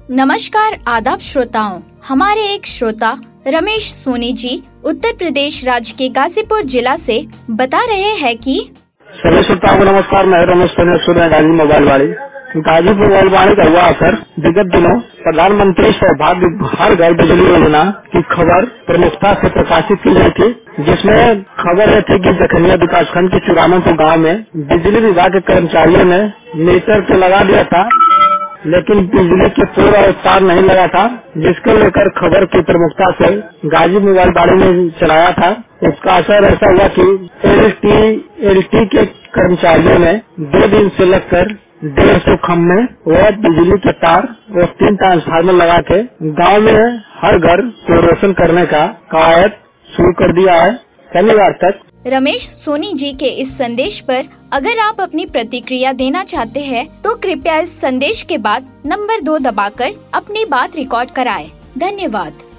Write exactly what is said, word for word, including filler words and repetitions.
नमस्कार आदाब श्रोताओं, हमारे एक श्रोता रमेश सोनी जी उत्तर प्रदेश राज्य के गाजीपुर जिला से बता रहे हैं कि सभी श्रोताओं को नमस्कार। मैं रमेश सोनी गाजी मोबाइल वाली गाजीपुर मोबाइल वाली का हुआ असर। विगत दिनों प्रधानमंत्री सौभाग्य हर घर बिजली योजना की खबर प्रमुखता से प्रकाशित की गई थी, जिसमें खबर यह थी कि जखनिया विकास खंड के चुरामनपुर गाँव में बिजली विभाग के कर्मचारियों ने मीटर तो लगा दिया था, लेकिन बिजली के पोल और तार नहीं लगा था, जिसको लेकर खबर की प्रमुखता से गाजी मोबाइल वाले ने चलाया था। उसका असर ऐसा हुआ कि एलटी एलटी के कर्मचारियों ने दो दिन से लगकर डेढ़ सौ खम्भे व बिजली के तार और तीन ट्रांसफार्मर लगा के गाँव में हर घर को रोशन करने का कवायद शुरू कर दिया है। शनिवार तक रमेश सोनी जी के इस संदेश पर अगर आप अपनी प्रतिक्रिया देना चाहते हैं तो कृपया इस संदेश के बाद नंबर दो दबाकर अपनी बात रिकॉर्ड कराएं। धन्यवाद।